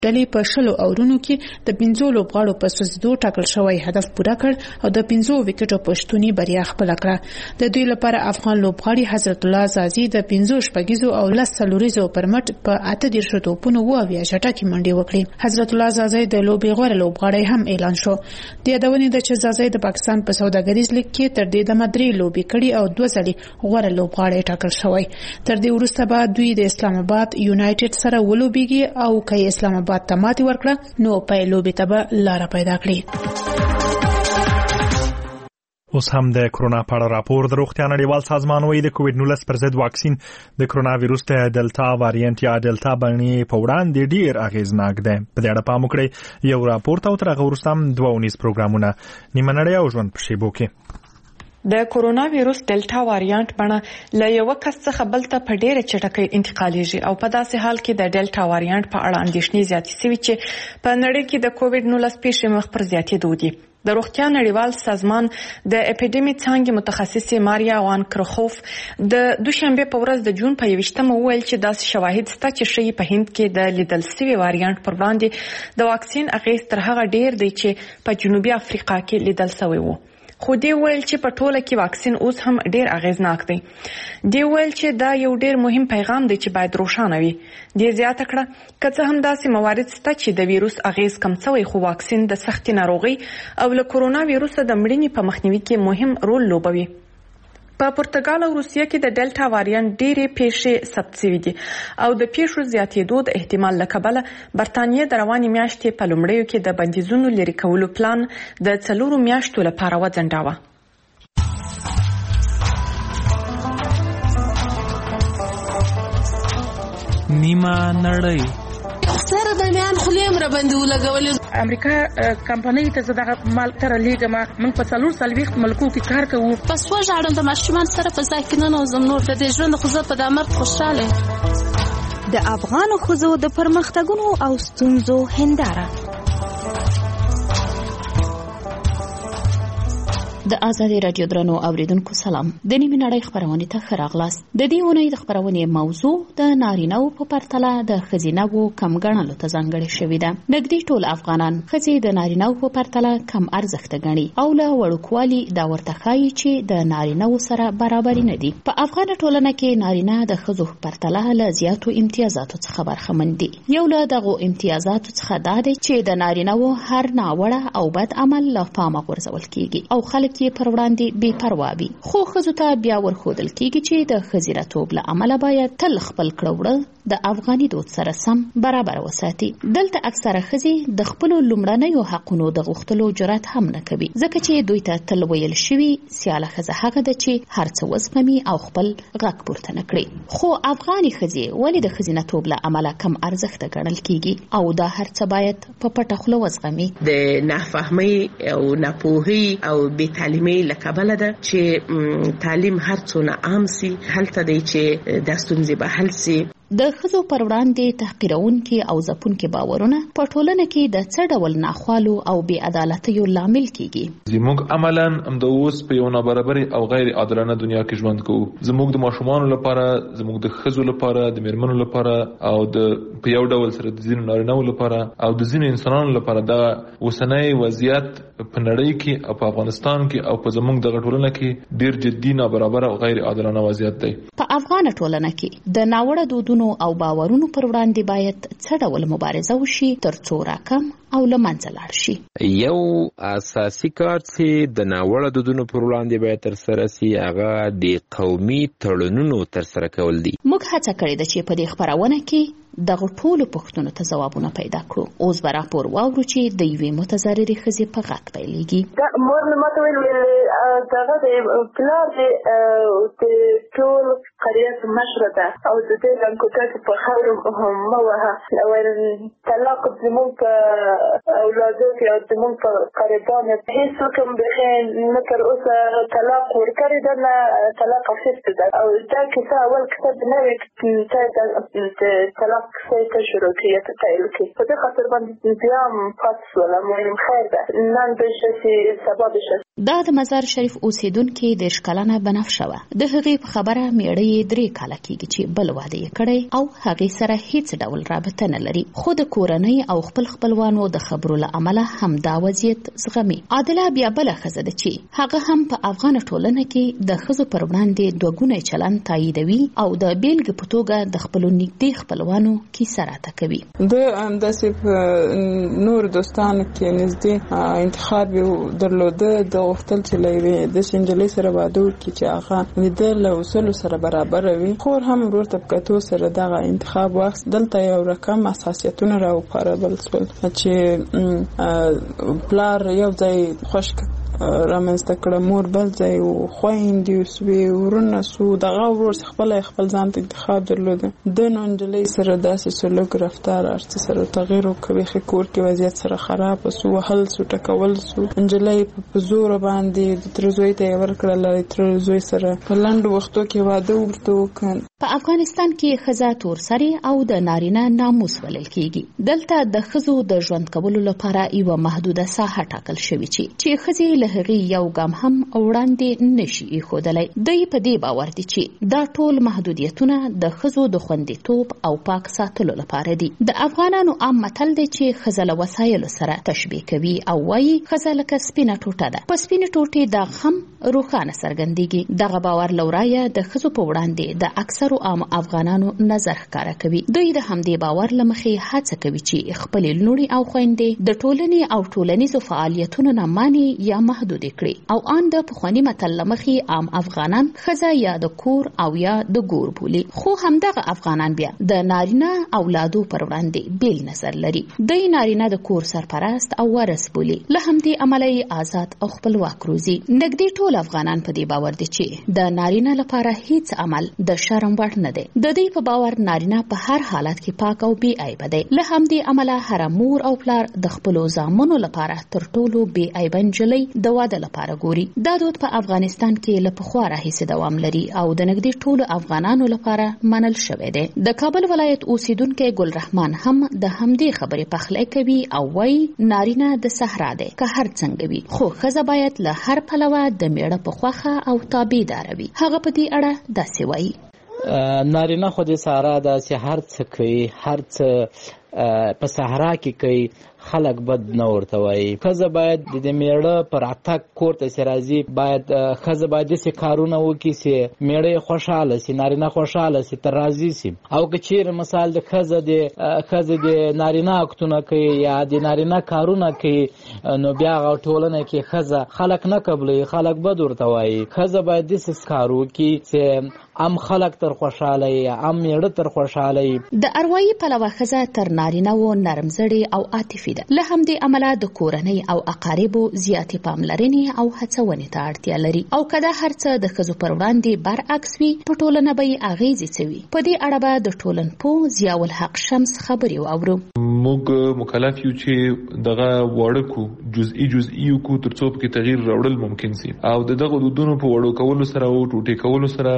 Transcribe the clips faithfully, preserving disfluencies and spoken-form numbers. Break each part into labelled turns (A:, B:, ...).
A: ډلې په شلو اورونو کې د پنځو لوبغاړو په سوزیدو ټاکل شوی هدف پوره کړ او د پنځو وکټو په شتوني بریا خپل کړه. د دوی لپاره افغان لوبغاړي حضرت الله زازي د پنځو شپږیزو او لس څلوریزو پر مټ په اته دیرشو توپونو اووه چټکې منډې وکړې. حضرت الله زازي د لوبې غوره لوبغاړی هم اعلان شو. د یادونې د چې زازي د پاکستان په سوداګریز لیګ کې تر دې دمه درې لوبې کړې او دوه ځلې غوره لوبغاړی ټاکل شوی. تر دې وروسته به دوی د اسلام آباد یونایټډ سره ولوبېږي او که اسلام آباد ته ماتې ورکړه نو په لوبې ته به لاره پیدا کړي.
B: اوس هم د کرونا په اړه راپور. د روغتیا نړیوال سازمان وايي د کووډ نولس پر ضد واکسین د کرونا وایروس د ډلټا وایرینټ یا ډلټا بڼې په وړاندې ډیر اغیزناک دی. په دې اړه پام وکړئ. یو راپور ته تر هغه وروسته هم دوه ونیز پروګرامونه نیمه نړۍ او ژوند په شیبو کې.
C: د کرونا وایروس ډلټا وایرینټ بڼه له یو کس څخه بل ته په ډیره چټکۍ انتقالیږي او په داسې حال کې د ډلټا وایرینټ په اړه اندېښنې زیاتې شوې چې په نړۍ کې د کووډ نولس پیښې مخ پر زیاتېدو دي. د روغتیا نړیوال سازمان د اپیډیمی څانګې متخصص ماریا وان کرخوف د دوشنبه په ورځ د جون په یوویشتمه وویل چې داسې شواهد شته چې ښیي په هند کې د لیدل شوي وایرینټ پر وړاندې د واکسین اغېز تر هغه ډیر دی چې په جنوبي افریقا کې لیدل شوی وو. خو دی ویل چې په ټوله کې واکسین اوس هم ډیر اغیزناک دی. دی ویل چې دا یو ډیر مهم پیغام دی چې باید روښانه وي. دی زیاته کړه که څه هم داسې موارد شته چې د ویروس اغیز کم شوی خو واکسین د سختي ناروغي او له کرونا ویروس د مړینې په مخنیوي کې مهم رول لوبوي. په پرتګال او روسیه کې د ډلټا وایرینټ ډېرې پیښې ثبت شوې دي او د پیښو زیاتېدو د احتمال له کبله برتانیې د روانې میاشتې په لومړیو کې د بندیزونو لرې کولو پلان د څلورو میاشتو لپاره وځنډاوه.
D: نیمه نړۍ
E: سره د میان خلیم را باندې ولګولې.
F: امریکا کمپنۍ ته زړه مال تر لیګم من په څلور سلويخت ملکو کې کار کوو.
E: پس وژاړم د ماشومان سره په ځای کې نه نوزم نور د ژوند خو زه په دامر خوشاله.
G: د افغان خوځو د پرمختګونو او ستونزو هنداره.
H: د آزادي رادیو درنو اوریدونکو سلام. د نیمه نړۍ خبرونه ته ښه راغلاست. د دې ونې د خبرونې موضوع د نارینه‌و په پرتله د ښځینه‌و کم ګڼلو ته ځانګړې شوې ده. نږدې ټول افغانان ښځې د نارینه‌و په پرتله کم ارزښت ګڼي او له وړوکوالي دا ورته ښایي چې د نارینه‌و سره برابر نه دي. په افغان ټولنه کې نارینه د ښځو په پرتله له زیاتو امتیازاتو څخه برخمن دي. یو له دغو امتیازاتو څخه دا دی چې د نارینه‌و هر ناوړه او بد عمل له پامه غورځول کیږي او خلک کې پر وړاندې بې پروا وي. خو ښځو ته بیا ورښودل کیږي چې د ښځینه‌توب له امله باید تل خپل کړه وړه د افغاني دود سره سم برابر وساتي. دلته اکثره ښځې د خپلو لومړنیو حقونو د غوښتلو جرأت هم نه کوي ځکه چې دوی ته تل ویل شوي سیاله ښځه هغه ده چې هر څه وزغمي او خپل غږ پورته نه کړي. خو افغاني ښځې ولې د ښځینه‌توب له امله کم ارزښته ګڼل کیږي او دا هر څه باید په پټه خوله وزغمي؟
I: د نافهمۍ او ناپوهۍ او بې تعلیمۍ له کبله ده چې تعلیم هر څونه عام سي. هلته دی چې دا ستونزې به حل سي.
H: د ښځو پر وړاندې تحقیرونکي او ځپونکي باورونه په ټولنه کې د څه ډول ناخوالو او بې عدالتیو لامل کیږي؟
J: زموږ عملاً همدا اوس په یو نابرابري او غیر عادلانه دنیا کې ژوند کوو. زموږ د ماشومانو لپاره، زموږ د ښځو لپاره، د میرمنو لپاره او د په یو ډول سره د ځینو نارینه‌و لپاره او د ځینو انسانانو لپاره دا اوسنی وضعیت په نړۍ کې او په افغانستان کې او په زموږ د ټولنه کې ډیر جدي نابرابر او غیر عادلانه وضعیت دی.
H: په افغان ټولنه کې د ناوړه دودونو او باورونو پر وړاندې باید څه ډول مبارزه وشي ترڅو راکم او له منځه لاړ شي؟
K: یو اساسي کار چې د ناوړه دودونو پر وړاندې باید ترسره شي هغه د قومي تړونونو ترسره کول دي.
H: موږ هڅه کړې ده چې په دې خبرونه کې دغه ټولو پوښتنو ته ځوابونه پیدا کړو. اوس به راپور واورو چې د یوې متضررې ښځې په غږ پیلېږي.
L: مور مې ماته ویل دغه د پلار د ټول قریه مشره ده او د دې لنګوټه په خاورو مه وهه. ویل طلاق زموږ په اولادو کې او زموږ په قریبانو هېڅ کوم بخیر نه تر اوسه طلاق ورکړی ده نه طلاق اخیستی ده او دا کیسه اول کتاب نوې طلاق کیسه ته شروع کړي ته پیل کړي. په دې خاطر باندې بیا هم پاتې شوله. مهم خیر ده نن بشه چې سبا بشه.
H: دا د مزار شریف اوسیدونکو د ښکلانه بنفشه وه. د هغې په خبره میړه درې کاله کېږي چې بل واده یې کړی او هغې سره هیڅ ډول رابطه نه لري، خو د کورنۍ او خپل خپلوانو د خبرو له امله همدا وضعیت زغمي. عادله بیا بله ښځه ده چې هغه هم په افغانه ټولنه کې د ښځو پر وړاندې دوه ګونی چلند تاییدوي او د بیلګې په توګه د خپلو نږدې خپلوانو کیسه راته کوي.
M: د همداسې په نور دوستانو کې نږدې انتخاب یې درلوده، د غوښتل چې له یوې داسې نجلۍ سره واده وکړي چې هغه د ده له اصولو سره برابره وي. خور هم ورور ته په کتو سره دغه انتخاب واخیست. دلته یو رقم حساسیتونه راوپارول شول چې پلار یو ځای خوش رامنځته کړه، مور بل ځای و، خویندې سوې، ورونه سو، دغه ورور خپل خپل ځان ته انتخاب درلوده. د نو نجلۍ سره داسې سلوک رفتار هرڅه سره تغییر وکړي. ښه کور کې وضعیت سره خراب سو، وهل سو، ټکول سو. نجلۍ په زور باندې د تر زوی ته یې ورکړله، تر زوی سره په لنډو وختو کې واده ورته وکړ.
H: په افغانستان کې ښځه تورسري او د نارینه ناموس بلل کېږي. دلته د ښځو د ژوند کولو لپاره یوه محدوده ساحه ټاکل شوې چې چې ښځې له هغې یو ګام هم وړاندې نشي ایښودلی. دوی په دې باور دي چې دا ټول محدودیتونه د ښځو د خوندیتوب او پاک ساتلو لپاره دي. د افغانانو عام متل دی چې ښځه له وسایلو سره تشبیه کوي او وایي ښځه لکه سپینه ټوټه ده. په سپینې ټوټې داغ هم روښانه څرګندېږي. دغه باور له ورایه د ښځو په وړاندې د اکثرو عام افغانانو نظر ښکاره کوي. دوی د همدې باور له مخې هڅه کوي چې خپلې لوڼې او خویندې د ټولنې او ټولنیزو فعالیتونو نه مانې یا محدود کړي او ان د پخواني متل له مخې عام افغانان ښځه یا د کور او یا د ګور بولي. خو همدغه افغانان بیا د نارینه اولادو پر وړاندې بیل نظر لري. دوی نارینه د کور سرپرست او ورث بولي. له همدې امله آزاد او خپلواک روزي. نږدې ټول افغانان په دې باور دي چې د نارینه لپاره هیڅ عمل د شرم وړ نه دی. د دې په باور نارینه په هر حالت کې پاک او بې عیبه دی. له همدې امله هر مور او پلار د خپلو زامنو لپاره تر ټولو بې عیبه نجلۍ د واده لپاره ګوري. دا دود په افغانستان کې له پخوا راهیسې دوام لري او د نږدې ټولو افغانانو لپاره منل شوی دی. د کابل ولایت اوسیدونکی ګل رحمان هم د همدې خبرې پخلی کوي او وایي نارینه د صحرا دی که هر څنګه وي، خو ښځه باید له هر پلوه د میړه په خوښه او تابعداره وي. هغه په دې اړه داسې وایي:
N: نارینه خو د صحرا داسې هر څه کوي، هر څه په صحرا کې کوي، خلک بد نه ورته وایي. ښځه باید د میړه پر اتک کور ته چې راځي باید ښځه باید داسې کارونه وکړي چې میړه یې خوشحاله سي، نارینه خوشحاله سي، تر راضي سي. او که چیرې مثال د ښځه د ښځې د نارینه اکتونه کوي یا د نارینه کارونه کوي نو بیا هغه ټولنه کې ښځه خلک نه قبلوي، خلک بد ورته وایي. ښځه باید داسې کار وکړي چې ام خلک تر خوشحاله وي، ام میړه تر خوشحاله وي.
H: د اروايي پلوه ښځه تر نارینه و نرم زړې او عاطفي ده. له همدې امله د کورنۍ او اقاربو زیاتې پاملرنې او هڅونې ته اړتیا لري. او که دا هر څه د ښځو پر وړاندې برعکس وي په ټولنه به یې اغیزې څه وي. په دې اړه به د ټولنپوه ضیاء الحق شمس خبرې واورو.
J: موږ مکلف یو چې دغه واړه کو جزئی جزئی کو تر څو کې تغییر راوړل ممکن سي او دغه دودونو په وړو کولو سره او ټوټې کولو سره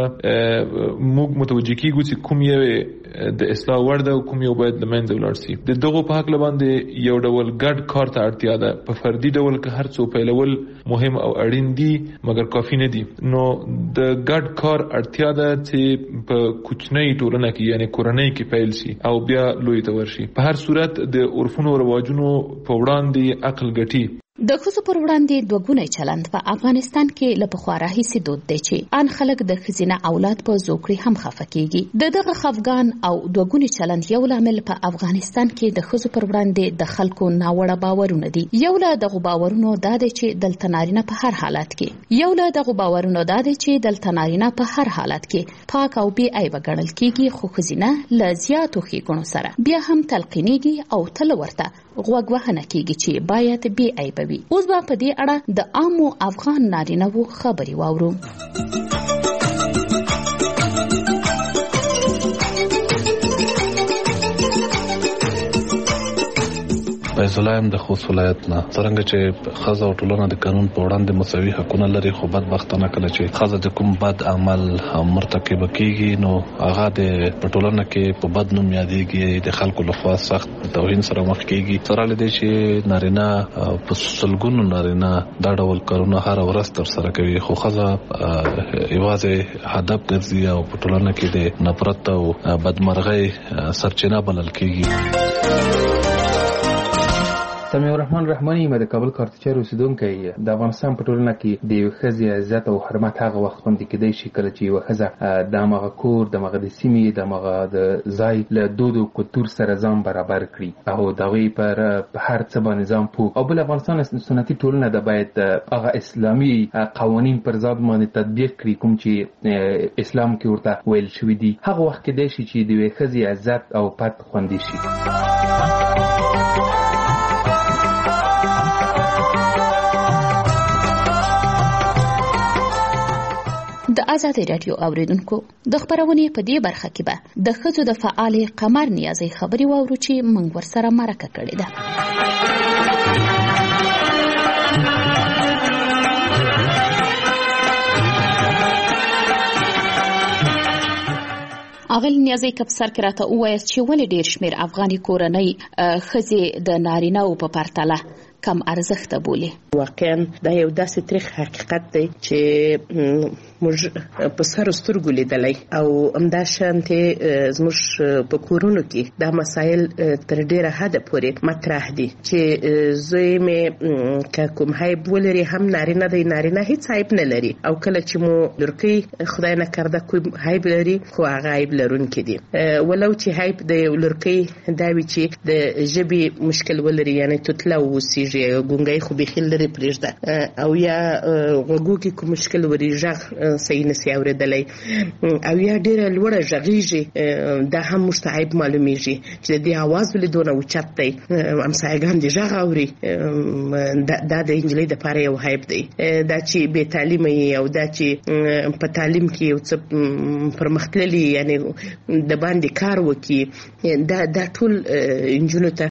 J: موږ متوجه کیږو چې کوم یو د اصلاح وړ ده او کوم یو باید د منځه ولاړ سي. د دغه په حق باندې یو ډول ګډ کار ته اړتیا ده. په فردي ډول که هر څو پیلول مهم او اړین دي مګر کافي نه دي. نو د ګډ کار اړتیا ده چې په کوچنۍ ټولنه کې یعنی کورنۍ کې پیل شي او بیا لوی ته ورشي. په هر صورت د عرفونو او رواجونو په وړاندې عقل ګټي.
H: د ښځو پر وړاندې دوه ګونی چلند په افغانستان کې له پخوا راهیسې دود دی چې ان خلک د ښځینه اولاد په زوکړې هم خفه کیږي. د دغه خفګان او دوه ګونی چلند یو لامل په افغانستان کې د ښځو پر وړاندې د خلکو ناوړه باورونه دي. یو له دغه باورونو دا دی چې دلته نارینه په هر حالت کې یو له دغه باورونو دا دی چې دلته نارینه په هر حالت کې پاک او بې عیبه ګڼل کیږي، خو ښځینه له زیاتو ښېګڼو سره بیا هم تلقینېږي او تل ورته غوږ وهنه کیږي چې باید بې عیبه وي. اوس به په دې اړه د عامو افغان نارینه‌وو خبرې واورو.
O: په فیض الله ام د خوست ولایت نه. څنګه چې خزه او ټولنه د قانون په وړاندې مساوي حقونه لري، خو بدبختانه کله چې خزه د کوم بد عمل مرتکب کیږي نو هغه د ټولنه کې په بد نوم یادېږي، د خلکو لخوا سخت توهین سره مخ کیږي. سره لدی چې نارینه په سلګونو نارینه دا ډول کارونه هر ورځ تر سره کوي، خو خزه یوازې هدف ګرځي او په ټولنه کې د نفرت او بدمرغۍ سرچینه بلل کیږي.
P: سمیع الرحمن رحماني مده کابل کارتچر اوسیدونکو د افغانستان په ټولنه کې د یو خزي عزت او حرمت هغه وخت باندې کېدای شي کله چې یو خزه د مغه کور د مغه د سیمې د مغه د ځای له دود او کلتور سره ځان برابر کړي او دوی پر هر څه باندې ځان پوه او بل افغانستان سنتي ټولنه د باید هغه اسلامي قوانين پر ځاد باندې تطبیق کړي کوم چې اسلام کې ورته ویل شوی دي. هغه وخت کېدای شي چې د یو خزي عزت او پت خوندي شي.
H: د آزادۍ راډیو اوریدونکو د خبرونې په دې برخه کې به د ښځو د فعالې قمر نیازۍ خبرې واورو چې موږ ورسره مرکه کړې ده. اغل نیازۍ کپسر کې راته ووایاست چې ولې ډېر شمېر افغاني کورنۍ ښځې د نارینه‌و په پرتله کم ارزښت بولي.
I: واقعا دا یو داسې تاریخ حقیقت دی چې موږ په سر سترګو لیدلی او همدا شانتې زموږ په کورونو کې دا مسایل تر ډیره حده پورې مطرح دي چې زوی مې که کوم عیب ولري هم نارینه دی، نارینه هیڅ عیب نه لري او کله چې مو لورکۍ خدای نه کرده کوم عیب لري خو هغه عیب لرونکي دي، ولو چې عیب د لورکۍ دا وي چې د ژبې مشکل ولري، یعنی توتله واوسیږي، ګونګی خو بیخي لرې پرېږده، او یا غوږو کې کوم مشکل وري، غږ صحیح نسي اورېدلی، او یا ډېره لوړه غږیږي، دا هم موږ ته عیب معلومیږي چې د دې اواز ولې دونه اوچت دی، همسایګان دې غږ اوري، دا د نجلۍ دپاره یو عیب دی. دا چې بې تعلیمه یي او دا چې په تعلیم کې یو څه پرمختللي یعنی د باندې کار وکړي، دا دا ټول نجونو ته